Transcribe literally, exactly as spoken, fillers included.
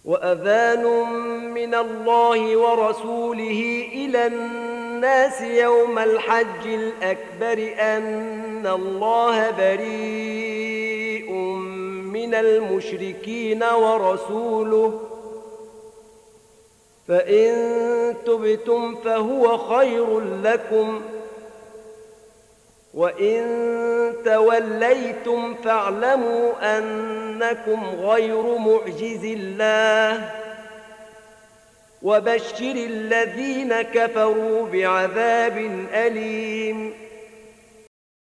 وأذان من الله ورسوله إلى الناس يوم الحج الأكبر أن الله بريء من المشركين ورسوله، فإن تبتم فهو خير لكم، وإن توليتم فاعلموا أنكم غير معجز الله، وبشر الذين كفروا بعذاب أليم.